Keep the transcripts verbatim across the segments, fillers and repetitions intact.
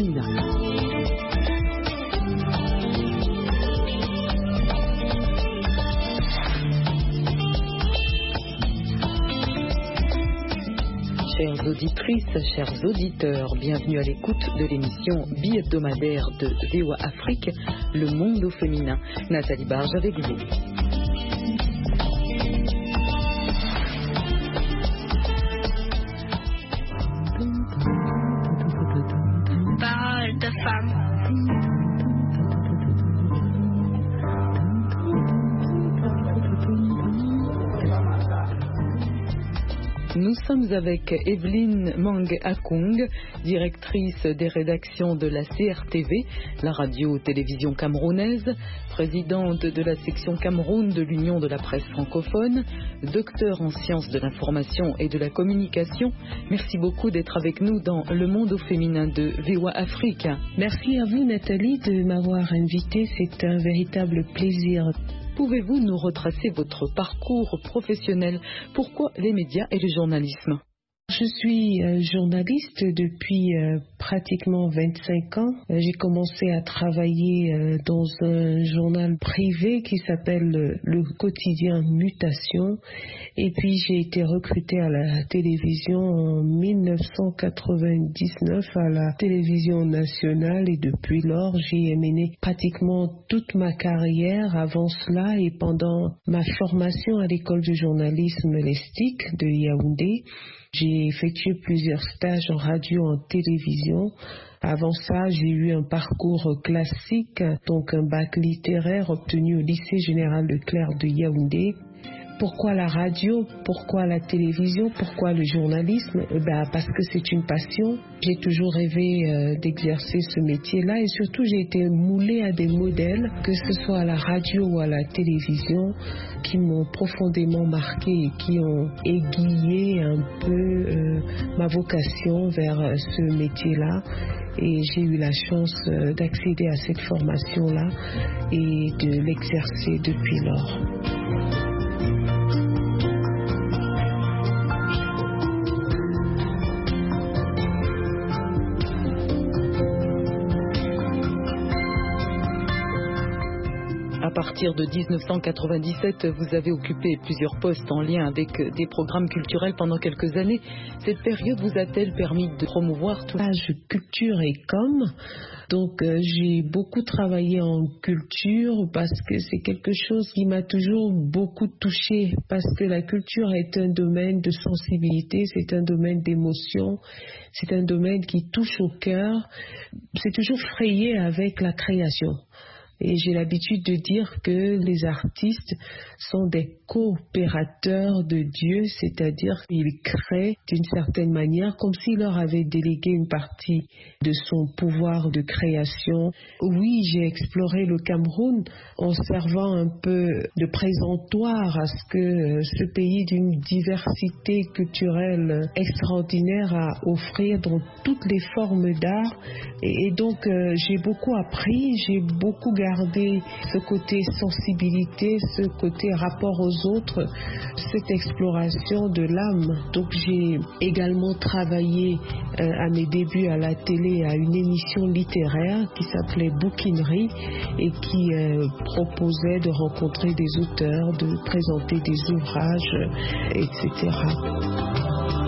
féminin. Chères auditrices, chers auditeurs, bienvenue à l'écoute de l'émission bi-hebdomadaire de V O A Afrique, Le Monde au féminin. Nathalie Barge avec vous. Parole de femme. Nous sommes avec Evelyne Mang Akung, directrice des rédactions de la C R T V, la radio-télévision camerounaise, présidente de la section Cameroun de l'Union de la presse francophone, docteur en sciences de l'information et de la communication. Merci beaucoup d'être avec nous dans Le Monde au féminin de V O A Afrique. Merci à vous Nathalie de m'avoir invitée, c'est un véritable plaisir. Pouvez-vous nous retracer votre parcours professionnel? Pourquoi les médias et le journalisme? Je suis euh, journaliste depuis euh, pratiquement vingt-cinq ans. Euh, j'ai commencé à travailler euh, dans un journal privé qui s'appelle euh, le quotidien Mutation. Et puis j'ai été recrutée à la télévision en mille neuf cent quatre-vingt-dix-neuf à la télévision nationale. Et depuis lors, j'ai mené pratiquement toute ma carrière avant cela et pendant ma formation à l'école de journalisme Lestic de Yaoundé. J'ai effectué plusieurs stages en radio, en télévision. Avant ça, j'ai eu un parcours classique, donc un bac littéraire obtenu au lycée général Leclerc de Yaoundé. Pourquoi la radio? Pourquoi la télévision? Pourquoi le journalisme? Eh ben, parce que c'est une passion. J'ai toujours rêvé euh, d'exercer ce métier-là et surtout j'ai été moulée à des modèles, que ce soit à la radio ou à la télévision, qui m'ont profondément marqué et qui ont aiguillé un peu euh, ma vocation vers euh, ce métier-là. Et j'ai eu la chance euh, d'accéder à cette formation-là et de l'exercer depuis lors. À partir de dix-neuf cent quatre-vingt-dix-sept, vous avez occupé plusieurs postes en lien avec des programmes culturels pendant quelques années. Cette période vous a-t-elle permis de promouvoir tout l'âge culture et com? Donc euh, j'ai beaucoup travaillé en culture parce que c'est quelque chose qui m'a toujours beaucoup touchée, parce que la culture est un domaine de sensibilité, c'est un domaine d'émotion, c'est un domaine qui touche au cœur, c'est toujours frayé avec la création. Et j'ai l'habitude de dire que les artistes sont des coopérateurs de Dieu, c'est-à-dire qu'ils créent d'une certaine manière comme s'il leur avait délégué une partie de son pouvoir de création. Oui, j'ai exploré le Cameroun en servant un peu de présentoir à ce que ce pays d'une diversité culturelle extraordinaire a à offrir dans toutes les formes d'art. Et, et donc euh, j'ai beaucoup appris, j'ai beaucoup gardé Garder ce côté sensibilité, ce côté rapport aux autres, cette exploration de l'âme. Donc j'ai également travaillé euh, à mes débuts à la télé à une émission littéraire qui s'appelait Bouquinerie et qui euh, proposait de rencontrer des auteurs, de présenter des ouvrages, et cetera.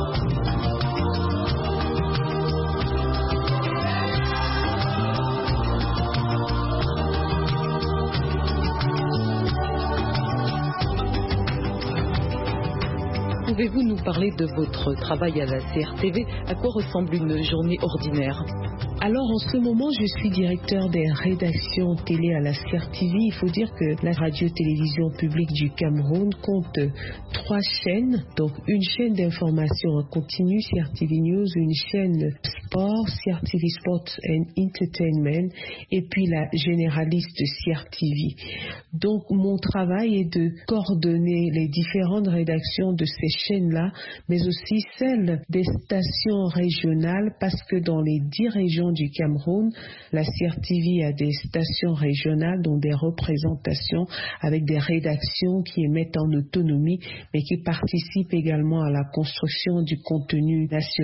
Pouvez-vous nous parler de votre travail à la C R T V? À quoi ressemble une journée ordinaire? Alors en ce moment, je suis directeur des rédactions télé à la C R T V. Il faut dire que la radio-télévision publique du Cameroun compte trois chaînes. Donc une chaîne d'information en continu, C R T V News, une chaîne sport, C R T V Sports and Entertainment, et puis la généraliste C R T V. Donc mon travail est de coordonner les différentes rédactions de ces chaînes-là, mais aussi celles des stations régionales, parce que dans les dix régions du Cameroun, la C R T V a des stations régionales, donc des représentations avec des rédactions qui émettent en autonomie, mais qui participent également à la construction du contenu national.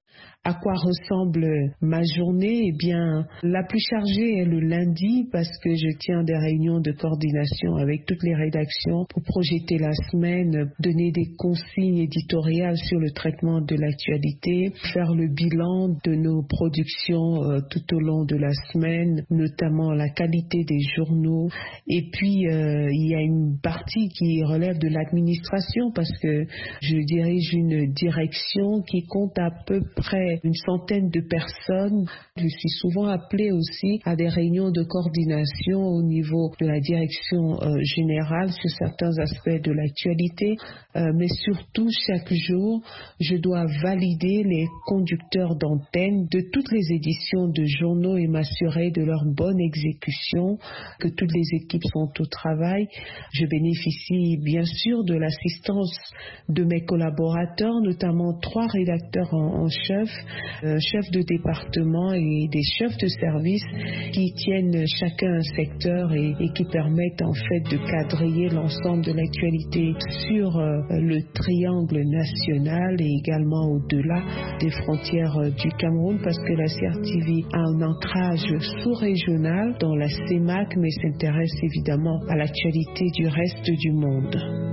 À quoi ressemble ma journée? Eh bien, la plus chargée est le lundi parce que je tiens des réunions de coordination avec toutes les rédactions pour projeter la semaine, donner des consignes éditoriales sur le traitement de l'actualité, faire le bilan de nos productions euh, tout au long de la semaine, notamment la qualité des journaux. Et puis, euh, il y a une partie qui relève de l'administration parce que je dirige une direction qui compte à peu près une centaine de personnes. Je suis souvent appelée aussi à des réunions de coordination au niveau de la direction euh, générale sur certains aspects de l'actualité, euh, mais surtout chaque jour, je dois valider les conducteurs d'antenne de toutes les éditions de journaux et m'assurer de leur bonne exécution, que toutes les équipes sont au travail. Je bénéficie bien sûr de l'assistance de mes collaborateurs, notamment trois rédacteurs en, en chef, euh, chefs de département et des chefs de service qui tiennent chacun un secteur et, et qui permettent en fait de quadriller l'ensemble de l'actualité sur euh, le triangle national et également au-delà des frontières euh, du Cameroun, parce que la C R T V a un ancrage sous-régional dans la C E M A C, mais s'intéresse évidemment à l'actualité du reste du monde.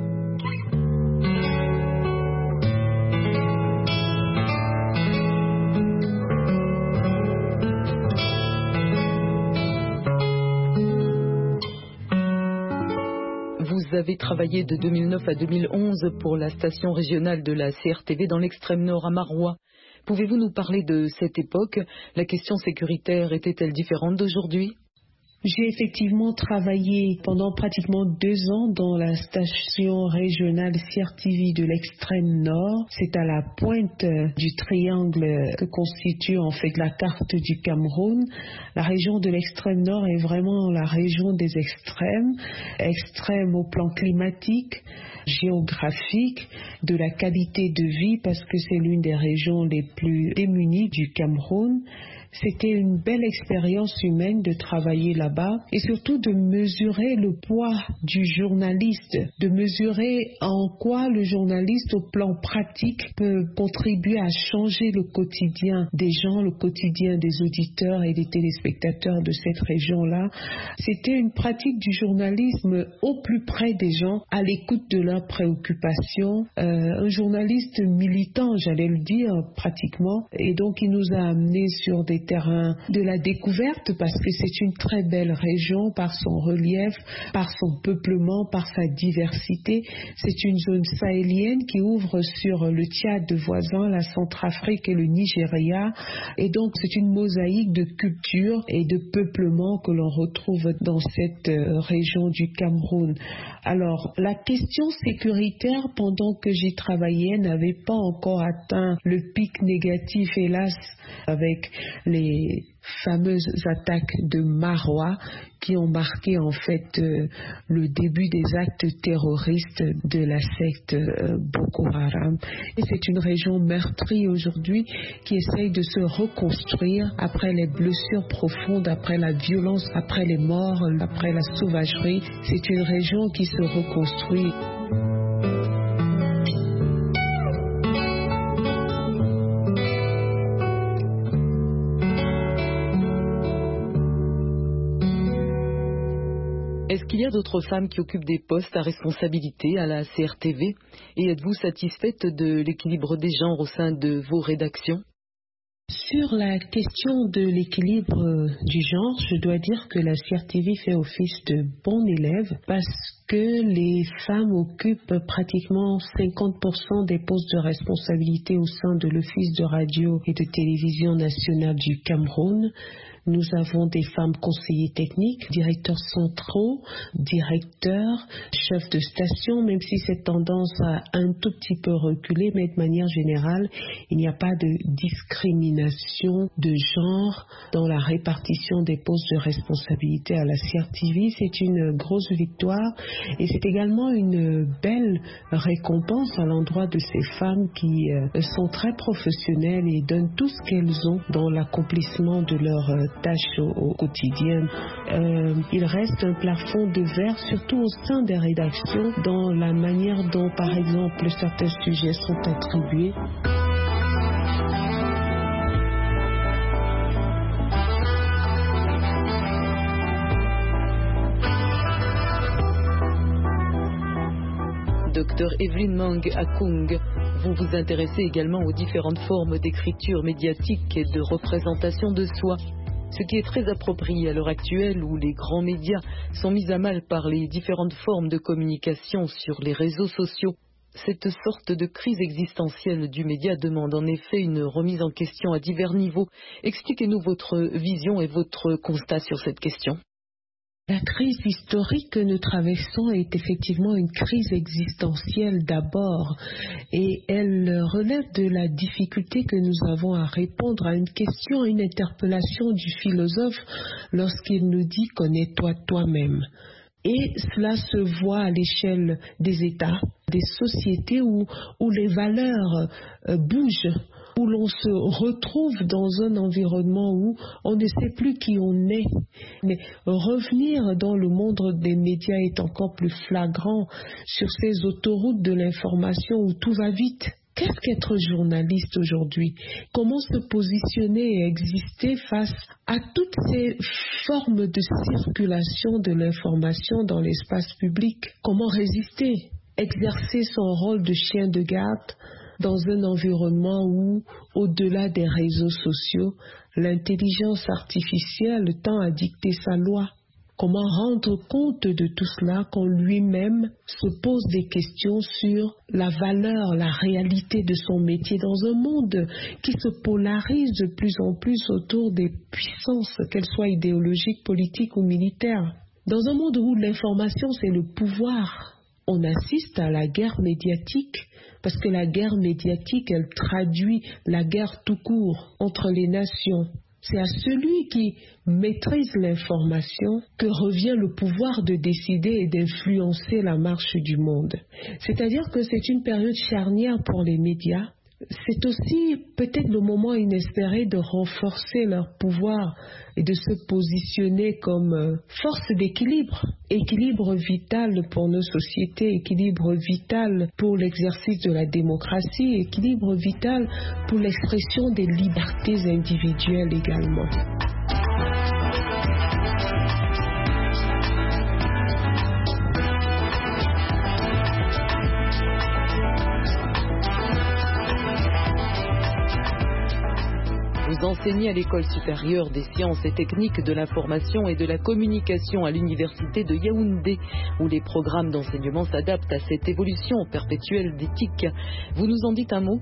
Vous avez travaillé de deux mille neuf à deux mille onze pour la station régionale de la C R T V dans l'extrême nord à Maroua. Pouvez-vous nous parler de cette époque? La question sécuritaire était-elle différente d'aujourd'hui? J'ai effectivement travaillé pendant pratiquement deux ans dans la station régionale C R T V de l'extrême nord. C'est à la pointe du triangle que constitue en fait la carte du Cameroun. La région de l'extrême nord est vraiment la région des extrêmes, extrême au plan climatique, géographique, de la qualité de vie parce que c'est l'une des régions les plus démunies du Cameroun. C'était une belle expérience humaine de travailler là-bas et surtout de mesurer le poids du journaliste, de mesurer en quoi le journaliste au plan pratique peut contribuer à changer le quotidien des gens, le quotidien des auditeurs et des téléspectateurs de cette région-là. C'était une pratique du journalisme au plus près des gens, à l'écoute de leurs préoccupations. Euh, un journaliste militant, j'allais le dire, pratiquement. Et donc, il nous a amenés sur des terrain de la découverte parce que c'est une très belle région par son relief, par son peuplement, par sa diversité. C'est une zone sahélienne qui ouvre sur le Tchad voisin, la Centrafrique et le Nigeria. Et donc c'est une mosaïque de culture et de peuplement que l'on retrouve dans cette région du Cameroun. Alors la question sécuritaire pendant que j'y travaillais n'avait pas encore atteint le pic négatif, hélas, avec les fameuses attaques de Maroua qui ont marqué en fait euh, le début des actes terroristes de la secte euh, Boko Haram. Et c'est une région meurtrie aujourd'hui qui essaye de se reconstruire après les blessures profondes, après la violence, après les morts, après la sauvagerie. C'est une région qui se reconstruit. Est-ce qu'il y a d'autres femmes qui occupent des postes à responsabilité à la C R T V? Et êtes-vous satisfaite de l'équilibre des genres au sein de vos rédactions? Sur la question de l'équilibre du genre, je dois dire que la C R T V fait office de bon élève parce que les femmes occupent pratiquement cinquante pour cent des postes de responsabilité au sein de l'Office de radio et de télévision nationale du Cameroun. Nous avons des femmes conseillers techniques, directeurs centraux, directeurs, chefs de station, même si cette tendance a un tout petit peu reculé, mais de manière générale, il n'y a pas de discrimination de genre dans la répartition des postes de responsabilité à la C R T V. C'est une grosse victoire et c'est également une belle récompense à l'endroit de ces femmes qui euh, sont très professionnelles et donnent tout ce qu'elles ont dans l'accomplissement de leur euh, tâches au, au quotidien. Euh, il reste un plafond de verre, surtout au sein des rédactions, dans la manière dont, par exemple, certains sujets sont attribués. Docteur Evelyne Mang Akung, vous vous intéressez également aux différentes formes d'écriture médiatique et de représentation de soi, ce qui est très approprié à l'heure actuelle où les grands médias sont mis à mal par les différentes formes de communication sur les réseaux sociaux. Cette sorte de crise existentielle du média demande en effet une remise en question à divers niveaux. Expliquez-nous votre vision et votre constat sur cette question. La crise historique que nous traversons est effectivement une crise existentielle d'abord et elle relève de la difficulté que nous avons à répondre à une question, à une interpellation du philosophe lorsqu'il nous dit « connais-toi toi-même ». Et cela se voit à l'échelle des États, des sociétés où, où les valeurs euh, bougent, où l'on se retrouve dans un environnement où on ne sait plus qui on est. Mais revenir dans le monde des médias est encore plus flagrant sur ces autoroutes de l'information où tout va vite. Qu'est-ce qu'être journaliste aujourd'hui? Comment se positionner et exister face à toutes ces formes de circulation de l'information dans l'espace public? Comment résister? Exercer son rôle de chien de garde dans un environnement où, au-delà des réseaux sociaux, l'intelligence artificielle tend à dicter sa loi. Comment rendre compte de tout cela quand lui-même se pose des questions sur la valeur, la réalité de son métier dans un monde qui se polarise de plus en plus autour des puissances, qu'elles soient idéologiques, politiques ou militaires. Dans un monde où l'information, c'est le pouvoir, on assiste à la guerre médiatique, parce que la guerre médiatique, elle traduit la guerre tout court entre les nations. C'est à celui qui maîtrise l'information que revient le pouvoir de décider et d'influencer la marche du monde. C'est-à-dire que c'est une période charnière pour les médias. C'est aussi peut-être le moment inespéré de renforcer leur pouvoir et de se positionner comme force d'équilibre. Équilibre vital pour nos sociétés, équilibre vital pour l'exercice de la démocratie, équilibre vital pour l'expression des libertés individuelles également. Vous enseignez à l'École supérieure des sciences et techniques de l'information et de la communication à l'Université de Yaoundé, où les programmes d'enseignement s'adaptent à cette évolution perpétuelle d'éthique. Vous nous en dites un mot ?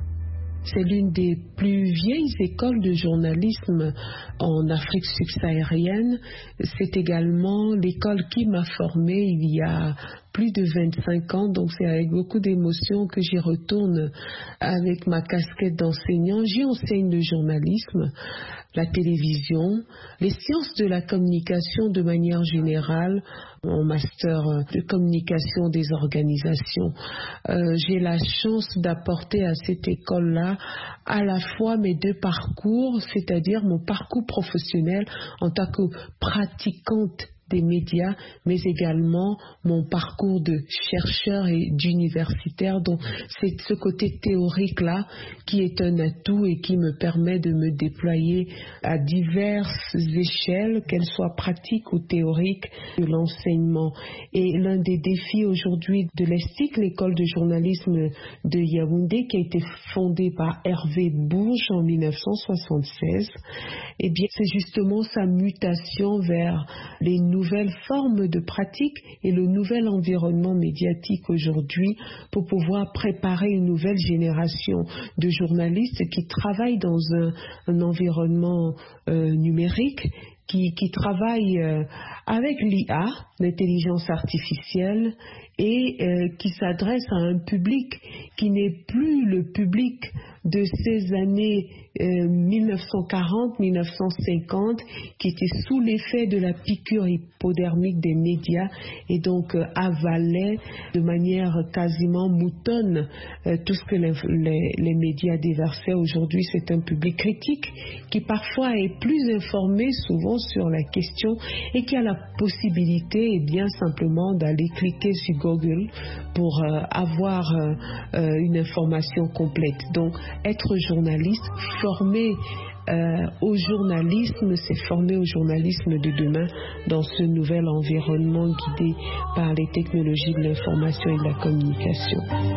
C'est l'une des plus vieilles écoles de journalisme en Afrique subsaharienne. C'est également l'école qui m'a formée il y a plus de vingt-cinq ans, donc c'est avec beaucoup d'émotion que j'y retourne avec ma casquette d'enseignant. J'y enseigne le journalisme, la télévision, les sciences de la communication de manière générale, mon master de communication des organisations. Euh, j'ai la chance d'apporter à cette école-là à la fois mes deux parcours, c'est-à-dire mon parcours professionnel en tant que pratiquante des médias, mais également mon parcours de chercheur et d'universitaire. Donc c'est ce côté théorique-là qui est un atout et qui me permet de me déployer à diverses échelles, qu'elles soient pratiques ou théoriques, de l'enseignement. Et l'un des défis aujourd'hui de l'E S T I C, l'école de journalisme de Yaoundé, qui a été fondée par Hervé Bourges en mille neuf cent soixante-seize, eh bien c'est justement sa mutation vers les nouvelles formes de pratique et le nouvel environnement médiatique aujourd'hui pour pouvoir préparer une nouvelle génération de journalistes qui travaillent dans un, un environnement euh, numérique, qui, qui travaillent euh, avec l'I A, l'intelligence artificielle, et euh, qui s'adresse à un public qui n'est plus le public de ces années euh, mille neuf cent quarante mille neuf cent cinquante, qui était sous l'effet de la piqûre hypodermique des médias et donc euh, avalait de manière quasiment moutonne euh, tout ce que les, les, les médias déversaient. Aujourd'hui, c'est un public critique qui parfois est plus informé souvent sur la question et qui a la possibilité, eh bien simplement d'aller cliquer sur Google pour euh, avoir euh, euh, une information complète. Donc, être journaliste, formé euh, au journalisme, s'est formé au journalisme de demain dans ce nouvel environnement guidé par les technologies de l'information et de la communication.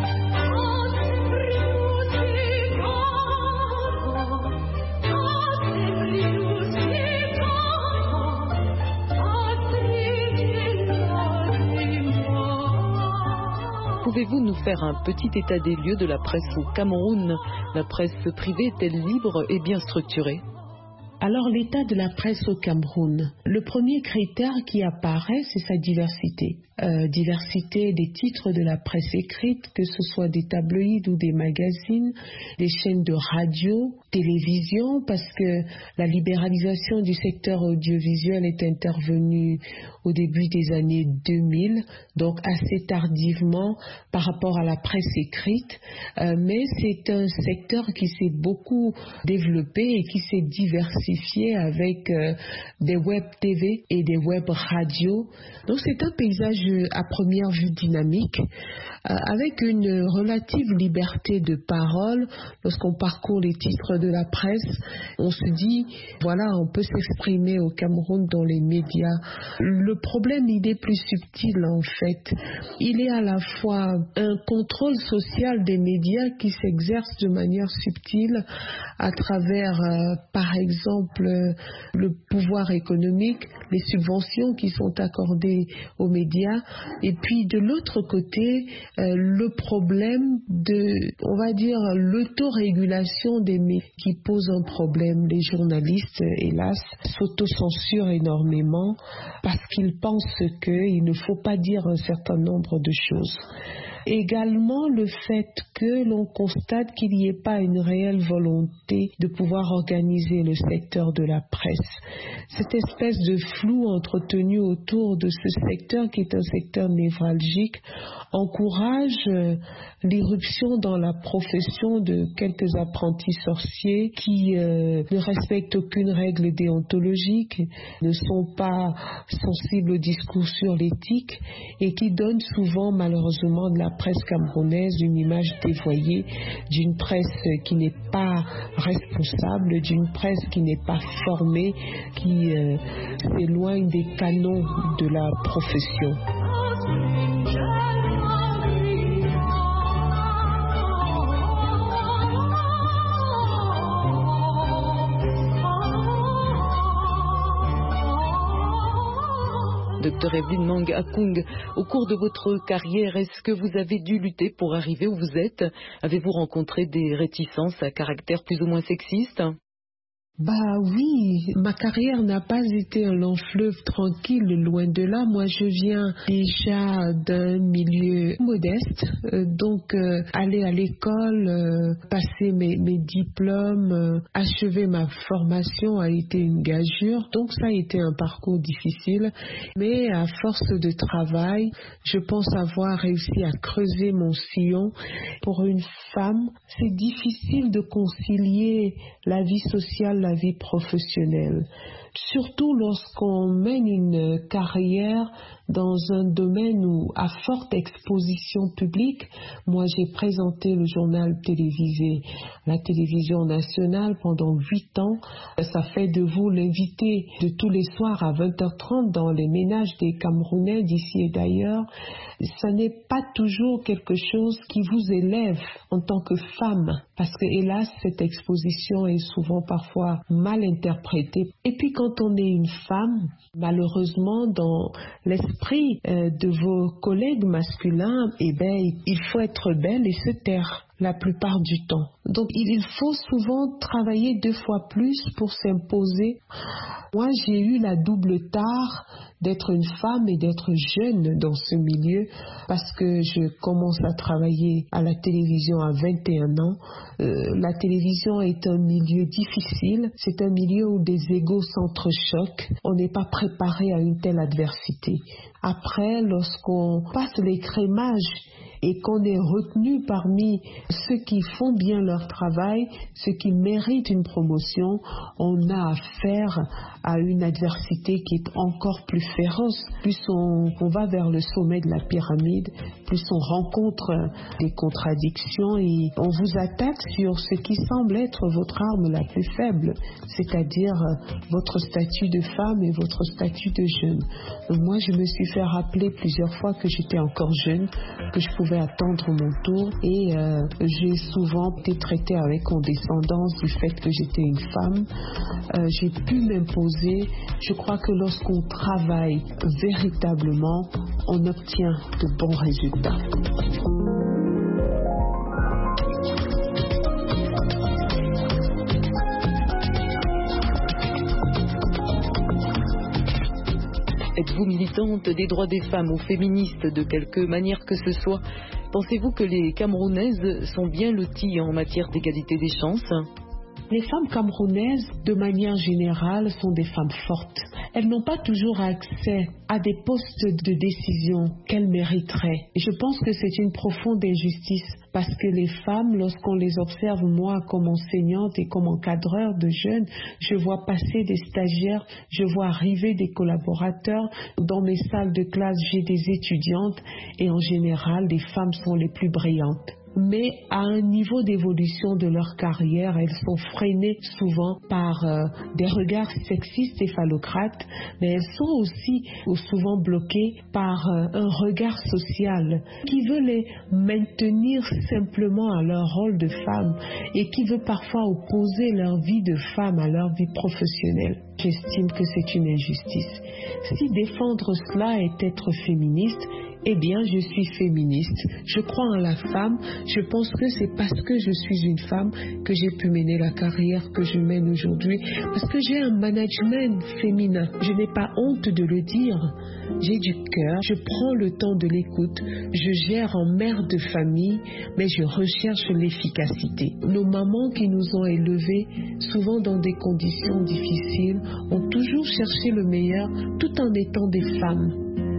Pouvez-vous nous faire un petit état des lieux de la presse au Cameroun? La presse privée est-elle libre et bien structurée? Alors, l'état de la presse au Cameroun, le premier critère qui apparaît, c'est sa diversité. Euh, diversité des titres de la presse écrite, que ce soit des tabloïds ou des magazines, des chaînes de radio, télévision, parce que la libéralisation du secteur audiovisuel est intervenue au début des années deux mille, donc assez tardivement par rapport à la presse écrite, euh, mais c'est un secteur qui s'est beaucoup développé et qui s'est diversifié avec euh, des web T V et des web radios. Donc c'est un paysage à première vue dynamique, euh, avec une relative liberté de parole. Lorsqu'on parcourt les titres de la presse, on se dit, voilà, on peut s'exprimer au Cameroun dans les médias. Le problème, il est plus subtil en fait. Il est à la fois un contrôle social des médias qui s'exerce de manière subtile à travers, euh, par exemple, euh, le pouvoir économique, les subventions qui sont accordées aux médias, et puis de l'autre côté, euh, le problème de, on va dire, l'autorégulation des médias qui pose un problème. Les journalistes, hélas, s'autocensurent énormément parce qu'ils pensent qu'il ne faut pas dire un certain nombre de choses. Également, le fait que l'on constate qu'il n'y ait pas une réelle volonté de pouvoir organiser le secteur de la presse. Cette espèce de flou entretenu autour de ce secteur, qui est un secteur névralgique, encourage l'irruption dans la profession de quelques apprentis sorciers qui euh, ne respectent aucune règle déontologique, ne sont pas sensibles au discours sur l'éthique et qui donnent souvent malheureusement de la presse camerounaise une image dévoyée, d'une presse qui n'est pas responsable, d'une presse qui n'est pas formée, qui euh, s'éloigne des canons de la profession. Docteur Evelyne Mang Akung, au cours de votre carrière, est-ce que vous avez dû lutter pour arriver où vous êtes? Avez-vous rencontré des réticences à caractère plus ou moins sexiste? Bah oui, ma carrière n'a pas été un long fleuve tranquille, loin de là. Moi, je viens déjà d'un milieu modeste, euh, donc euh, aller à l'école, euh, passer mes, mes diplômes, euh, achever ma formation a été une gageure. Donc ça a été un parcours difficile, mais à force de travail, je pense avoir réussi à creuser mon sillon. Pour une femme, c'est difficile de concilier la vie sociale, la vie professionnelle, surtout lorsqu'on mène une carrière dans un domaine où, à forte exposition publique, moi j'ai présenté le journal télévisé, la télévision nationale pendant huit ans. Ça fait de vous l'invité de tous les soirs à vingt heures trente dans les ménages des Camerounais d'ici et d'ailleurs. Ça n'est pas toujours quelque chose qui vous élève en tant que femme, parce que hélas cette exposition est souvent parfois mal interprétée. Et puis quand on est une femme, malheureusement dans l'esprit euh, de vos collègues masculins, eh ben il faut être belle et se taire la plupart du temps. Donc il faut souvent travailler deux fois plus pour s'imposer. Moi j'ai eu la double tare d'être une femme et d'être jeune dans ce milieu, parce que je commence à travailler à la télévision à vingt et un ans. Euh, la télévision est un milieu difficile, c'est un milieu où des égos s'entrechoquent, on n'est pas préparé à une telle adversité. Après, lorsqu'on passe l'écrémage et qu'on est retenu parmi ceux qui font bien leur travail, ceux qui méritent une promotion, on a affaire à une adversité qui est encore plus féroce. Plus on, on va vers le sommet de la pyramide, plus on rencontre des contradictions et on vous attaque sur ce qui semble être votre arme la plus faible, c'est-à-dire votre statut de femme et votre statut de jeune. Donc moi, je me suis fait rappeler plusieurs fois que j'étais encore jeune, que je pouvais attendre mon tour et euh, j'ai souvent été traitée avec condescendance du fait que j'étais une femme. Euh, j'ai pu m'imposer. Je crois que lorsqu'on travaille véritablement, on obtient de bons résultats. Êtes-vous militante des droits des femmes ou féministe de quelque manière que ce soit? Pensez-vous que les Camerounaises sont bien loties en matière d'égalité des chances? Les femmes camerounaises, de manière générale, sont des femmes fortes. Elles n'ont pas toujours accès à des postes de décision qu'elles mériteraient. Et je pense que c'est une profonde injustice parce que les femmes, lorsqu'on les observe, moi, comme enseignante et comme encadreur de jeunes, je vois passer des stagiaires, je vois arriver des collaborateurs. Dans mes salles de classe, j'ai des étudiantes et en général, les femmes sont les plus brillantes. Mais à un niveau d'évolution de leur carrière, elles sont freinées souvent par euh, des regards sexistes et phallocrates, mais elles sont aussi ou souvent bloquées par euh, un regard social qui veut les maintenir simplement à leur rôle de femme et qui veut parfois opposer leur vie de femme à leur vie professionnelle. J'estime que c'est une injustice. Si défendre cela est être féministe, eh bien, je suis féministe. Je crois en la femme. Je pense que c'est parce que je suis une femme que j'ai pu mener la carrière que je mène aujourd'hui. Parce que j'ai un management féminin. Je n'ai pas honte de le dire. J'ai du cœur. Je prends le temps de l'écoute. Je gère en mère de famille, mais je recherche l'efficacité. Nos mamans qui nous ont élevés, souvent dans des conditions difficiles, ont toujours cherché le meilleur tout en étant des femmes.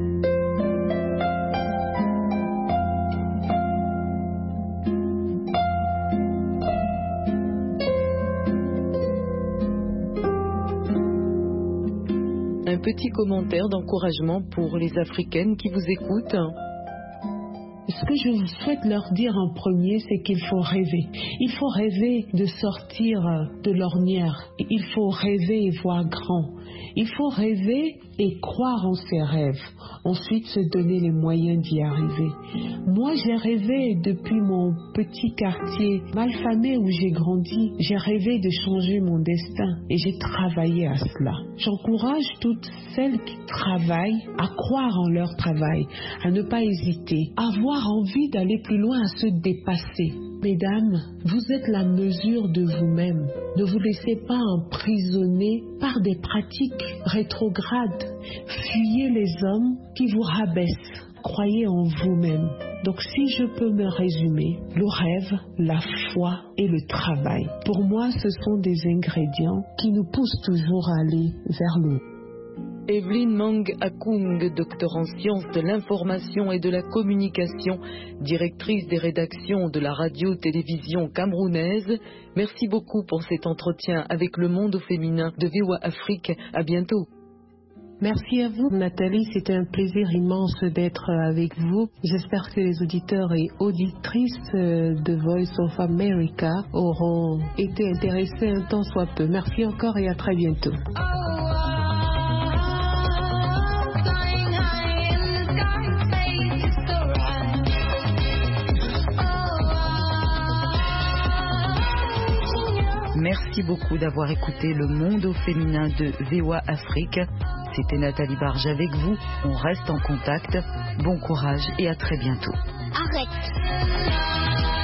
Un petit commentaire d'encouragement pour les Africaines qui vous écoutent. Ce que je souhaite leur dire en premier, c'est qu'il faut rêver. Il faut rêver de sortir de l'ornière. Il faut rêver et voir grand. Il faut rêver et croire en ses rêves. Ensuite, se donner les moyens d'y arriver. Moi, j'ai rêvé depuis mon petit quartier malfamé où j'ai grandi. J'ai rêvé de changer mon destin et j'ai travaillé à cela. J'encourage toutes celles qui travaillent à croire en leur travail, à ne pas hésiter, à avoir envie d'aller plus loin, à se dépasser. Mesdames, vous êtes la mesure de vous-même. Ne vous laissez pas emprisonner par des pratiques rétrogrades. Fuyez les hommes qui vous rabaissent. Croyez en vous-même. Donc si je peux me résumer, le rêve, la foi et le travail. Pour moi, ce sont des ingrédients qui nous poussent toujours à aller vers le haut. Evelyne Mang Akung, docteur en sciences de l'information et de la communication, directrice des rédactions de la radio-télévision camerounaise. Merci beaucoup pour cet entretien avec le monde au féminin de V O A Afrique. À bientôt. Merci à vous, Nathalie. C'était un plaisir immense d'être avec vous. J'espère que les auditeurs et auditrices de Voice of America auront été intéressés un tant soit peu. Merci encore et à très bientôt. Merci beaucoup d'avoir écouté le monde au féminin de V O A Afrique. C'était Nathalie Barge avec vous. On reste en contact. Bon courage et à très bientôt. Arrête.